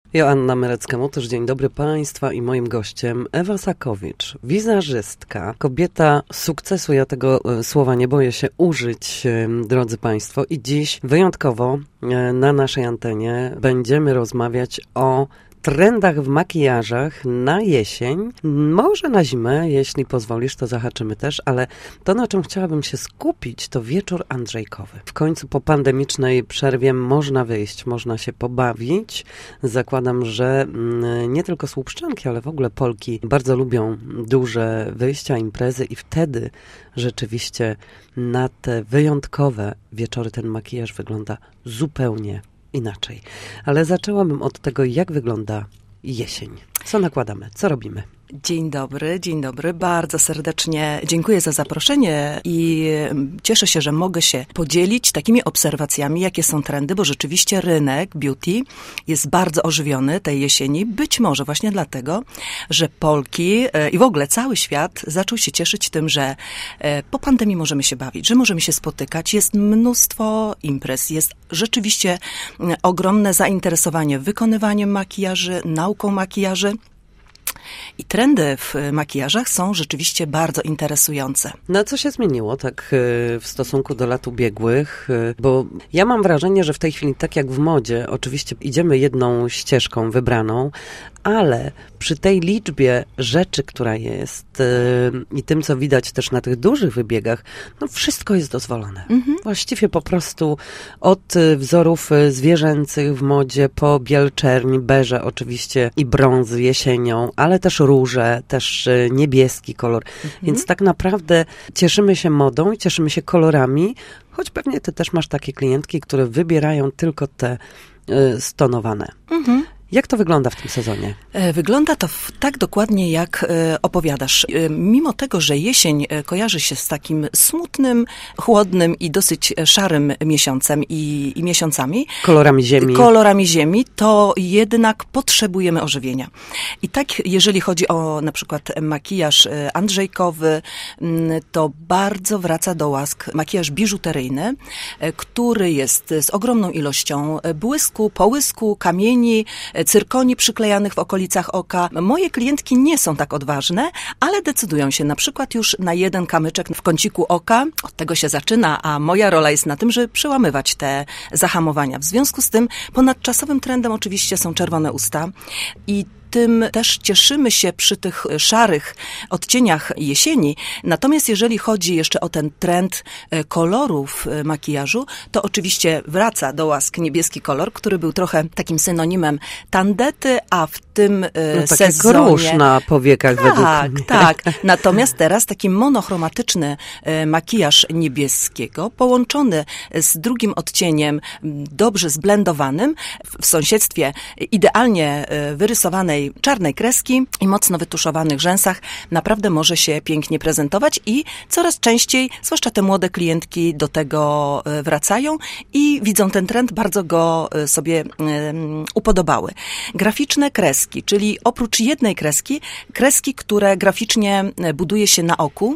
Joanna Merecka-Motysz, dzień dobry Państwa i moim gościem Ewa Sakowicz, wizerzystka, kobieta sukcesu, ja tego słowa nie boję się użyć, drodzy Państwo, i dziś wyjątkowo na naszej antenie będziemy rozmawiać o trendach w makijażach na jesień, może na zimę, jeśli pozwolisz, to zahaczymy też, ale to, na czym chciałabym się skupić, to wieczór andrzejkowy. W końcu po pandemicznej przerwie można wyjść, można się pobawić. Zakładam, że nie tylko słupszczanki, ale w ogóle Polki bardzo lubią duże wyjścia, imprezy i wtedy rzeczywiście na te wyjątkowe wieczory ten makijaż wygląda zupełnie inaczej. Ale zaczęłabym od tego, jak wygląda jesień. Co nakładamy? Co robimy? Dzień dobry. Bardzo serdecznie dziękuję za zaproszenie i cieszę się, że mogę się podzielić takimi obserwacjami, jakie są trendy, bo rzeczywiście rynek beauty jest bardzo ożywiony tej jesieni. Być może właśnie dlatego, że Polki i w ogóle cały świat zaczął się cieszyć tym, że po pandemii możemy się bawić, że możemy się spotykać. Jest mnóstwo imprez, jest rzeczywiście ogromne zainteresowanie wykonywaniem makijaży, nauką makijaży. I trendy w makijażach są rzeczywiście bardzo interesujące. No co się zmieniło tak w stosunku do lat ubiegłych? Bo ja mam wrażenie, że w tej chwili, tak jak w modzie, oczywiście idziemy jedną ścieżką wybraną, ale przy tej liczbie rzeczy, która jest i tym, co widać też na tych dużych wybiegach, no wszystko jest dozwolone. Właściwie po prostu od wzorów zwierzęcych w modzie po biel, czerń, beże oczywiście i brązy jesienią, ale też róże, też niebieski kolor. Więc tak naprawdę cieszymy się modą i cieszymy się kolorami, choć pewnie ty też masz takie klientki, które wybierają tylko te stonowane. Jak to wygląda w tym sezonie? Wygląda to tak dokładnie, jak opowiadasz. Mimo tego, że jesień kojarzy się z takim smutnym, chłodnym i dosyć szarym miesiącem i miesiącami. Kolorami ziemi, to jednak potrzebujemy ożywienia. I tak, jeżeli chodzi o na przykład makijaż andrzejkowy, to bardzo wraca do łask makijaż biżuteryjny, który jest z ogromną ilością błysku, połysku, kamieni, cyrkoni przyklejanych w okolicach oka. Moje klientki nie są tak odważne, ale decydują się na przykład już na jeden kamyczek w kąciku oka. Od tego się zaczyna, a moja rola jest na tym, żeby przełamywać te zahamowania. W związku z tym ponadczasowym trendem oczywiście są czerwone usta i tym też cieszymy się przy tych szarych odcieniach jesieni. Natomiast jeżeli chodzi jeszcze o ten trend kolorów makijażu, to oczywiście wraca do łask niebieski kolor, który był trochę takim synonimem tandety, a w tym sezonie... róż na powiekach według mnie. Tak. Natomiast teraz taki monochromatyczny makijaż niebieskiego, połączony z drugim odcieniem, dobrze zblendowanym, w sąsiedztwie idealnie wyrysowanej czarnej kreski i mocno wytuszowanych rzęsach, naprawdę może się pięknie prezentować i coraz częściej, zwłaszcza te młode klientki, do tego wracają i widzą ten trend, bardzo go sobie upodobały. Graficzne kreski, czyli oprócz jednej kreski, które graficznie buduje się na oku,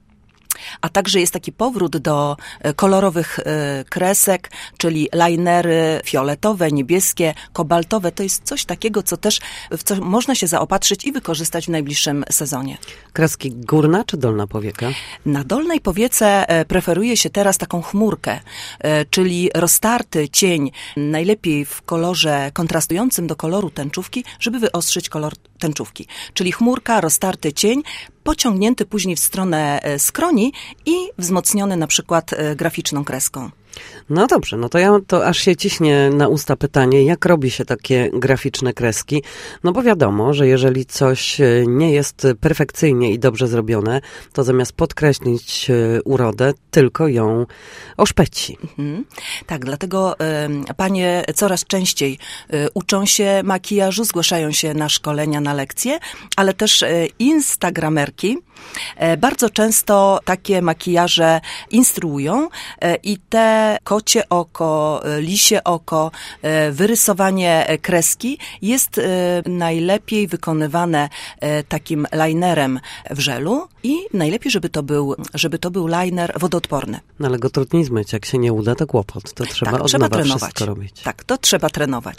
a także jest taki powrót do kolorowych kresek, czyli linery fioletowe, niebieskie, kobaltowe. To jest coś takiego, w co można się zaopatrzyć i wykorzystać w najbliższym sezonie. Kreski górna czy dolna powieka? Na dolnej powiece preferuje się teraz taką chmurkę, czyli roztarty cień, najlepiej w kolorze kontrastującym do koloru tęczówki, żeby wyostrzyć kolor tęczówki. Czyli chmurka, roztarty cień, pociągnięty później w stronę skroni i wzmocniony na przykład graficzną kreską. No dobrze, no to aż się ciśnie na usta pytanie, jak robi się takie graficzne kreski? No bo wiadomo, że jeżeli coś nie jest perfekcyjnie i dobrze zrobione, to zamiast podkreślić urodę, tylko ją oszpeci. Tak, dlatego panie coraz częściej uczą się makijażu, zgłaszają się na szkolenia, na lekcje, ale też instagramerki bardzo często takie makijaże instruują i te kocie oko, lisie oko, wyrysowanie kreski jest najlepiej wykonywane takim linerem w żelu i najlepiej, żeby to był liner wodoodporny. No ale go trudniej zmyć, jak się nie uda, to kłopot. To trzeba od nowa wszystko robić. Tak, to trzeba trenować.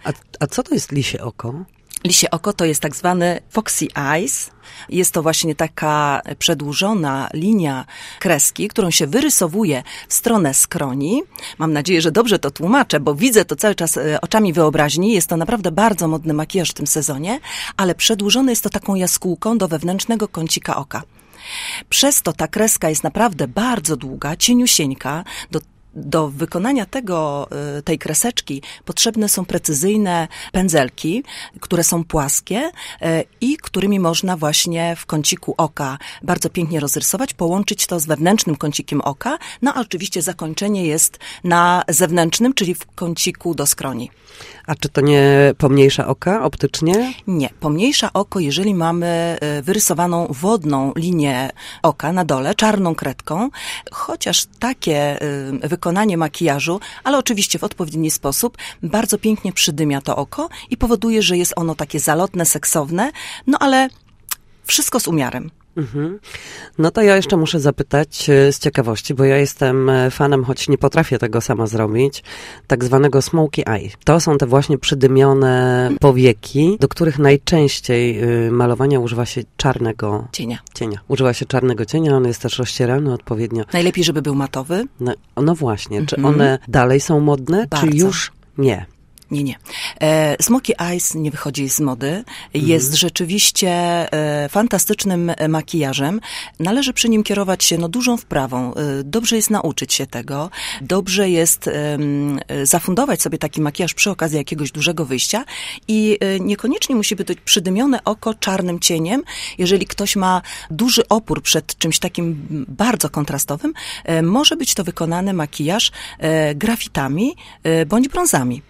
A co to jest lisie oko? Lisie oko to jest tak zwany foxy eyes. Jest to właśnie taka przedłużona linia kreski, którą się wyrysowuje w stronę skroni. Mam nadzieję, że dobrze to tłumaczę, bo widzę to cały czas oczami wyobraźni. Jest to naprawdę bardzo modny makijaż w tym sezonie, ale przedłużony jest to taką jaskółką do wewnętrznego kącika oka. Przez to ta kreska jest naprawdę bardzo długa, cieniusieńka. Do wykonania tej kreseczki potrzebne są precyzyjne pędzelki, które są płaskie i którymi można właśnie w kąciku oka bardzo pięknie rozrysować, połączyć to z wewnętrznym kącikiem oka, no a oczywiście zakończenie jest na zewnętrznym, czyli w kąciku do skroni. A czy to nie pomniejsza oka optycznie? Nie, pomniejsza oko, jeżeli mamy wyrysowaną wodną linię oka na dole, czarną kredką, chociaż takie wykonanie makijażu, ale oczywiście w odpowiedni sposób, bardzo pięknie przydymia to oko i powoduje, że jest ono takie zalotne, seksowne, no ale wszystko z umiarem. Mhm. No to ja jeszcze muszę zapytać z ciekawości, bo ja jestem fanem, choć nie potrafię tego sama zrobić, tak zwanego smoky eye. To są te właśnie przydymione powieki, do których najczęściej malowania używa się czarnego cienia. Używa się czarnego cienia, on jest też rozcierany odpowiednio. Najlepiej, żeby był matowy. No właśnie, czy one dalej są modne, Bardzo. czy już nie? Nie. Smoky Eyes nie wychodzi z mody. Jest rzeczywiście fantastycznym makijażem. Należy przy nim kierować się dużą wprawą. Dobrze jest nauczyć się tego. Dobrze jest zafundować sobie taki makijaż przy okazji jakiegoś dużego wyjścia i niekoniecznie musi być przydymione oko czarnym cieniem. Jeżeli ktoś ma duży opór przed czymś takim bardzo kontrastowym, może być to wykonany makijaż grafitami bądź brązami.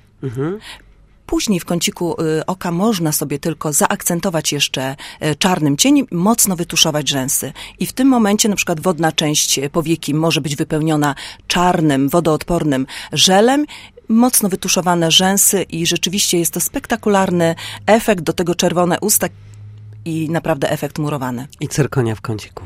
Później w kąciku oka można sobie tylko zaakcentować jeszcze czarnym cieniem, mocno wytuszować rzęsy. I w tym momencie na przykład wodna część powieki może być wypełniona czarnym, wodoodpornym żelem, mocno wytuszowane rzęsy i rzeczywiście jest to spektakularny efekt, do tego czerwone usta i naprawdę efekt murowany. I cyrkonia w kąciku.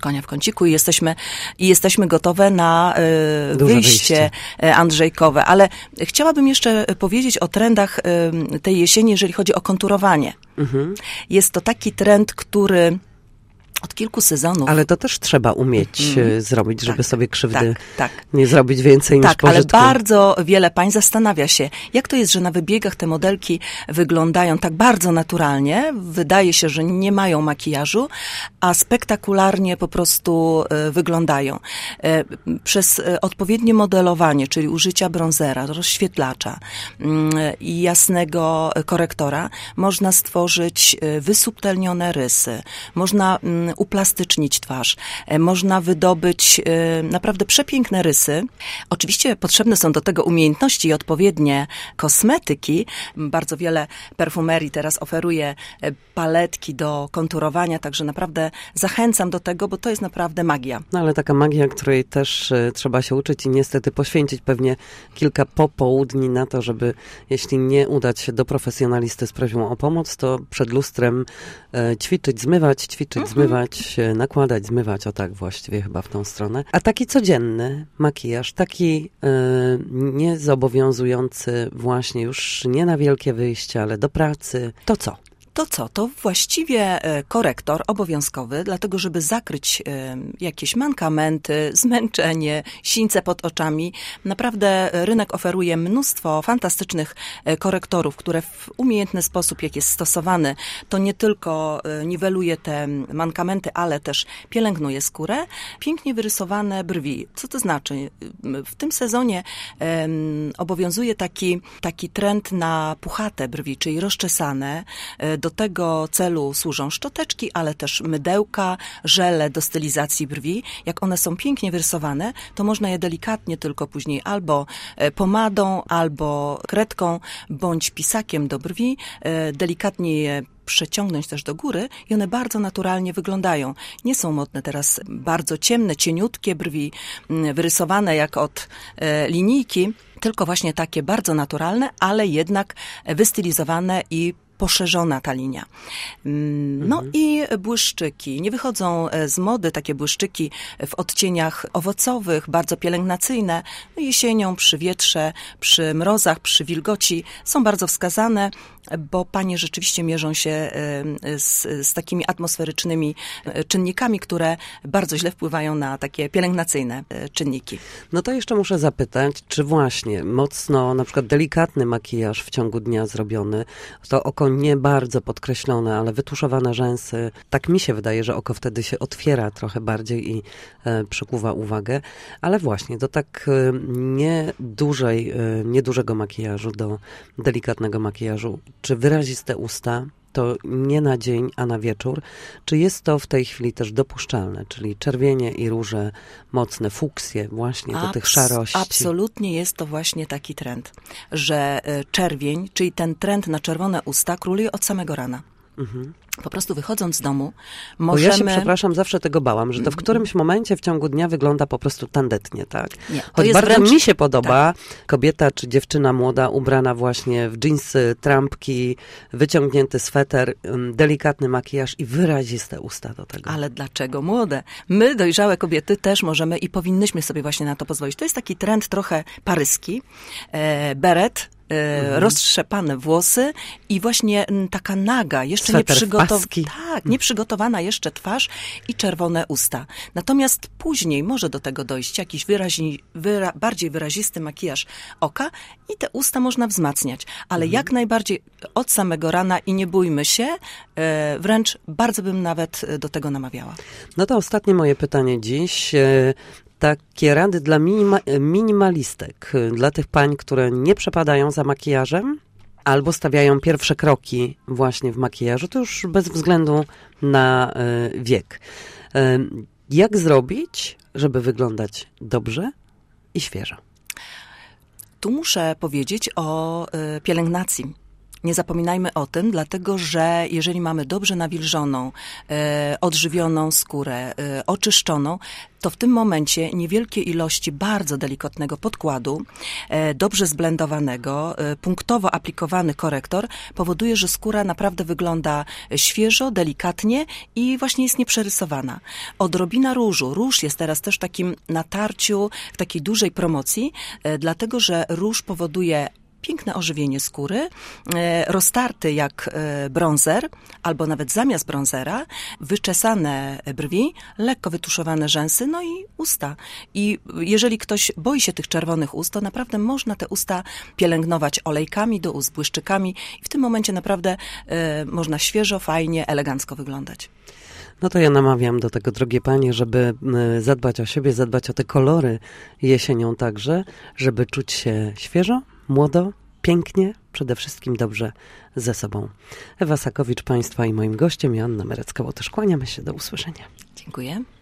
I jesteśmy gotowe na wyjście andrzejkowe. Ale chciałabym jeszcze powiedzieć o trendach tej jesieni, jeżeli chodzi o konturowanie. Jest to taki trend, który od kilku sezonów. Ale to też trzeba umieć zrobić, żeby sobie krzywdy tak. nie zrobić więcej niż pożytku. Ale bardzo wiele pań zastanawia się, jak to jest, że na wybiegach te modelki wyglądają tak bardzo naturalnie, wydaje się, że nie mają makijażu, a spektakularnie po prostu wyglądają. Przez odpowiednie modelowanie, czyli użycia brązera, rozświetlacza i jasnego korektora, można stworzyć wysubtelnione rysy, można uplastycznić twarz, można wydobyć naprawdę przepiękne rysy. Oczywiście potrzebne są do tego umiejętności i odpowiednie kosmetyki. Bardzo wiele perfumerii teraz oferuje paletki do konturowania, także naprawdę zachęcam do tego, bo to jest naprawdę magia. No ale taka magia, której też trzeba się uczyć i niestety poświęcić pewnie kilka popołudni na to, żeby jeśli nie udać się do profesjonalisty z prośbą o pomoc, to przed lustrem ćwiczyć, zmywać, nakładać, zmywać, o tak właściwie chyba w tą stronę. A taki codzienny makijaż, taki niezobowiązujący właśnie już nie na wielkie wyjście, ale do pracy, to co? To właściwie korektor obowiązkowy, dlatego żeby zakryć jakieś mankamenty, zmęczenie, sińce pod oczami. Naprawdę rynek oferuje mnóstwo fantastycznych korektorów, które w umiejętny sposób, jak jest stosowany, to nie tylko niweluje te mankamenty, ale też pielęgnuje skórę. Pięknie wyrysowane brwi. Co to znaczy? W tym sezonie obowiązuje taki trend na puchate brwi, czyli rozczesane. Do tego celu służą szczoteczki, ale też mydełka, żele do stylizacji brwi. Jak one są pięknie wyrysowane, to można je delikatnie tylko później albo pomadą, albo kredką, bądź pisakiem do brwi, delikatnie je przeciągnąć też do góry i one bardzo naturalnie wyglądają. Nie są modne teraz bardzo ciemne, cieniutkie brwi, wyrysowane jak od linijki, tylko właśnie takie bardzo naturalne, ale jednak wystylizowane i poszerzona ta linia. No i błyszczyki. Nie wychodzą z mody takie błyszczyki w odcieniach owocowych, bardzo pielęgnacyjne. No jesienią, przy wietrze, przy mrozach, przy wilgoci są bardzo wskazane, bo panie rzeczywiście mierzą się z takimi atmosferycznymi czynnikami, które bardzo źle wpływają na takie pielęgnacyjne czynniki. No to jeszcze muszę zapytać, czy właśnie mocno, na przykład delikatny makijaż w ciągu dnia zrobiony, to oko nie bardzo podkreślone, ale wytuszowane rzęsy, tak mi się wydaje, że oko wtedy się otwiera trochę bardziej i przykuwa uwagę, ale właśnie do tak niedużego makijażu, do delikatnego makijażu, czy wyraziste usta, to nie na dzień, a na wieczór. Czy jest to w tej chwili też dopuszczalne? Czyli czerwienie i róże mocne, fuksje właśnie do tych szarości. Absolutnie jest to właśnie taki trend, że czerwień, czyli ten trend na czerwone usta króluje od samego rana. Po prostu wychodząc z domu możemy... Bo ja się, przepraszam, zawsze tego bałam, że to w którymś momencie w ciągu dnia wygląda po prostu tandetnie, tak? Nie, to choć jest bardzo wręcz... mi się podoba tak. Kobieta czy dziewczyna młoda ubrana właśnie w dżinsy, trampki, wyciągnięty sweter, delikatny makijaż i wyraziste usta do tego. Ale dlaczego młode? My, dojrzałe kobiety, też możemy i powinnyśmy sobie właśnie na to pozwolić. To jest taki trend trochę paryski. Beret, roztrzepane włosy i właśnie taka naga, jeszcze nieprzygotowana jeszcze twarz i czerwone usta. Natomiast później może do tego dojść jakiś bardziej wyrazisty makijaż oka i te usta można wzmacniać. Ale jak najbardziej od samego rana i nie bójmy się, wręcz bardzo bym nawet do tego namawiała. No to ostatnie moje pytanie dziś. Takie rady dla minimalistek, dla tych pań, które nie przepadają za makijażem albo stawiają pierwsze kroki właśnie w makijażu, to już bez względu na wiek. Jak zrobić, żeby wyglądać dobrze i świeżo? Tu muszę powiedzieć o pielęgnacji. Nie zapominajmy o tym, dlatego że jeżeli mamy dobrze nawilżoną, odżywioną skórę, oczyszczoną, to w tym momencie niewielkie ilości bardzo delikatnego podkładu, dobrze zblendowanego, punktowo aplikowany korektor powoduje, że skóra naprawdę wygląda świeżo, delikatnie i właśnie jest nieprzerysowana. Odrobina różu. Róż jest teraz też w takim natarciu, w takiej dużej promocji, dlatego że róż powoduje piękne ożywienie skóry, roztarty jak bronzer, albo nawet zamiast bronzera, wyczesane brwi, lekko wytuszowane rzęsy, no i usta. I jeżeli ktoś boi się tych czerwonych ust, to naprawdę można te usta pielęgnować olejkami do ust, błyszczykami i w tym momencie naprawdę można świeżo, fajnie, elegancko wyglądać. No to ja namawiam do tego, drogie panie, żeby zadbać o siebie, zadbać o te kolory jesienią także, żeby czuć się świeżo, młodo, pięknie, przede wszystkim dobrze ze sobą. Ewa Sakowicz, państwa i moim gościem, Joanna Merecka-Łotysz. Kłaniamy się, do usłyszenia. Dziękuję.